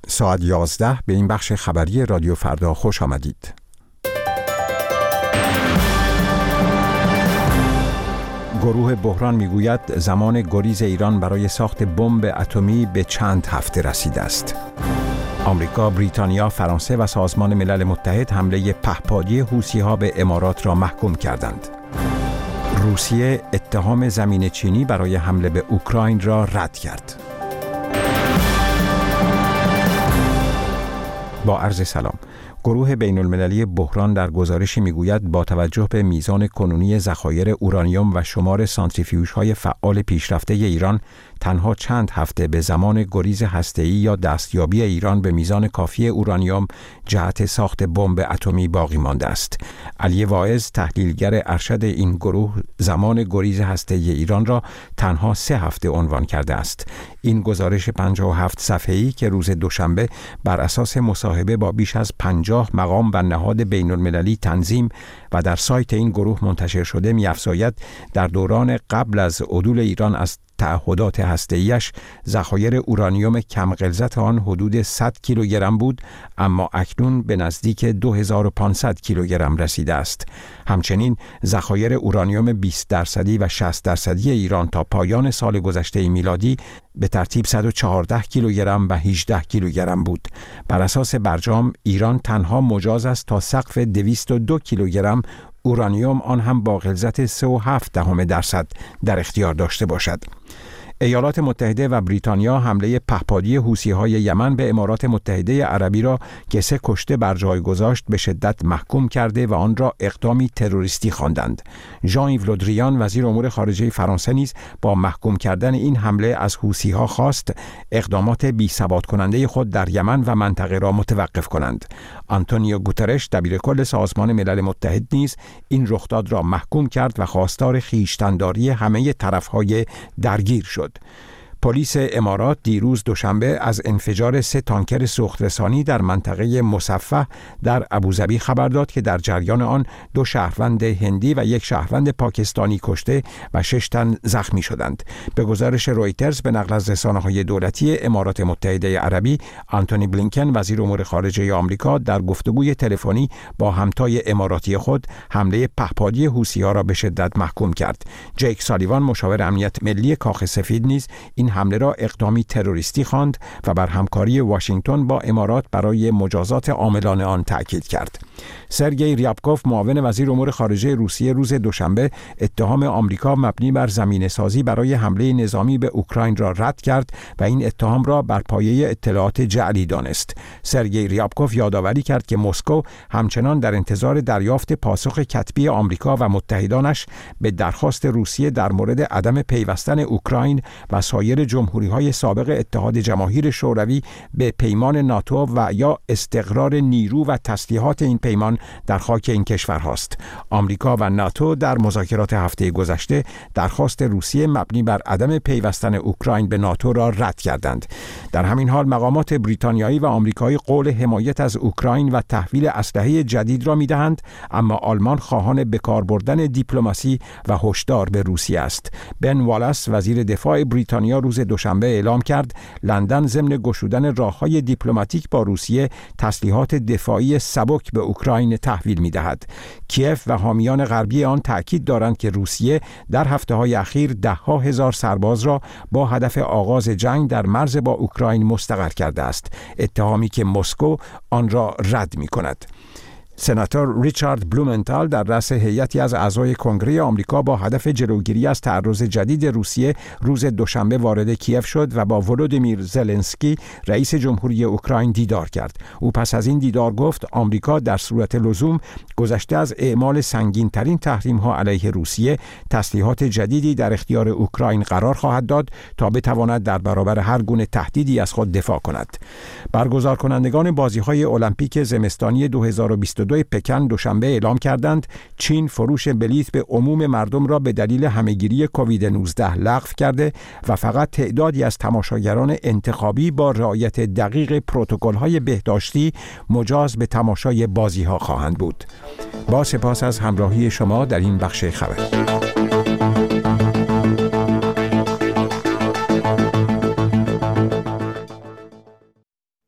ساعت 11 به این بخش خبری رادیو فردا خوش آمدید. گروه بحران میگوید زمان گریز ایران برای ساخت بمب اتمی به چند هفته رسیده است. آمریکا، بریتانیا، فرانسه و سازمان ملل متحد حمله پهپادی حوثی‌ها به امارات را محکوم کردند. روسیه اتهام زمین چینی برای حمله به اوکراین را رد کرد. با عرض سلام. گروه بین المللی بحران در گزارشی میگوید با توجه به میزان کنونی ذخایر اورانیوم و شمار سانتریفیوژهای فعال پیشرفته ایران، تنها چند هفته به زمان گریز هسته‌ای یا دستیابی ایران به میزان کافی اورانیوم جهت ساخت بمب اتمی باقی مانده است. علی واعظ، تحلیلگر ارشد این گروه، زمان گریز هسته‌ای ایران را تنها 3 هفته عنوان کرده است. این گزارش 57 صفحه‌ای که روز دوشنبه بر اساس مصاحبه با بیش از 50 مقام و نهاد بین المللی تنظیم و در سایت این گروه منتشر شده می‌افزاید در دوران قبل از عدول ایران از تعهدات هسته‌ایش ذخایر اورانیوم کم غلظت آن حدود 100 کیلوگرم بود، اما اکنون به نزدیک 2500 کیلوگرم رسیده است. همچنین ذخایر اورانیوم 20% و 60% ایران تا پایان سال گذشته میلادی به ترتیب 114 کیلوگرم و 18 کیلوگرم بود. بر اساس برجام ایران تنها مجاز است تا سقف 202 کیلوگرم اورانیوم، آن هم با غلظت 3.7% در اختیار داشته باشد. ایالات متحده و بریتانیا حمله پهپادی حوثی‌های یمن به امارات متحده عربی را که 3 کشته بر جای گذاشت به شدت محکوم کرده و آن را اقدامی تروریستی خواندند. ژان ایو لودریان، وزیر امور خارجه فرانسه، نیز با محکوم کردن این حمله از حوثی‌ها خواست اقدامات بی‌ثبات کننده خود در یمن و منطقه را متوقف کنند. آنتونیو گوترش، دبیرکل سازمان ملل متحد، نیز این رخداد را محکوم کرد و خواستار خویشتن‌داری همه طرف‌های درگیر شد. پلیس امارات دیروز دوشنبه از انفجار 3 تانکر سوخترسانی در منطقه مصفح در ابوظبی خبر داد که در جریان آن 2 شهروند هندی و 1 شهروند پاکستانی کشته و 6 تن زخمی شدند. به گزارش رویترز به نقل از رسانه‌های دولتی امارات متحده عربی، آنتونی بلینکن، وزیر امور خارجه آمریکا، در گفتگوی تلفنی با همتای اماراتی خود حمله پهپادی حوثی‌ها را به شدت محکوم کرد. جیک سالیوان، مشاور امنیت ملی کاخ سفید، نیز این حمله را اقدامی تروریستی خواند و بر همکاری واشنگتن با امارات برای مجازات عاملان آن تأکید کرد. سرگئی ریابکوف، معاون وزیر امور خارجه روسیه، روز دوشنبه اتهام آمریکا مبنی بر زمینه‌سازی برای حمله نظامی به اوکراین را رد کرد و این اتهام را بر پایه اطلاعات جعلی دانست. سرگئی ریابکوف یادآوری کرد که مسکو همچنان در انتظار دریافت پاسخ کتبی آمریکا و متحدانش به درخواست روسیه در مورد عدم پیوستن اوکراین و سایر جمهوری‌های سابق اتحاد جماهیر شوروی به پیمان ناتو و یا استقرار نیرو و تسلیحات این پیمان در خاک این کشورهاست. آمریکا و ناتو در مذاکرات هفته گذشته درخواست روسیه مبنی بر عدم پیوستن اوکراین به ناتو را رد کردند. در همین حال مقامات بریتانیایی و آمریکایی قول حمایت از اوکراین و تحویل اسلحه جدید را می‌دهند، اما آلمان خواهان به کار بردن دیپلماسی و هشدار به روسیه است. بن والاس، وزیر دفاع بریتانیا، روز دوشنبه اعلام کرد لندن ضمن گشودن راه‌های دیپلماتیک با روسیه تسلیحات دفاعی سبک به اوکراین تحویل می‌دهد. کیف و حامیان غربی آن تأکید دارند که روسیه در هفته‌های اخیر 10,000 سرباز را با هدف آغاز جنگ در مرز با اوکراین مستقر کرده است، اتهامی که مسکو آن را رد می‌کند. سناتور ریچارد بلومنتال در رأس هیئتی از اعضای کنگره آمریکا با هدف جلوگیری از تعرض جدید روسیه روز دوشنبه وارد کیف شد و با ولودیمیر زلنسکی، رئیس جمهوری اوکراین، دیدار کرد. او پس از این دیدار گفت آمریکا در صورت لزوم گذشته از اعمال سنگین‌ترین تحریم‌ها علیه روسیه، تسلیحات جدیدی در اختیار اوکراین قرار خواهد داد تا بتواند در برابر هر گونه تهدیدی از خود دفاع کند. برگزار کنندگان بازی‌های المپیک زمستانی 2022 پکن دوشنبه اعلام کردند چین فروش بلیط به عموم مردم را به دلیل همهگیری کووید 19 لغو کرده و فقط تعدادی از تماشاگران انتخابی با رعایت دقیق پروتکل‌های بهداشتی مجاز به تماشای بازی‌ها خواهند بود. با سپاس از همراهی شما در این بخش خبر.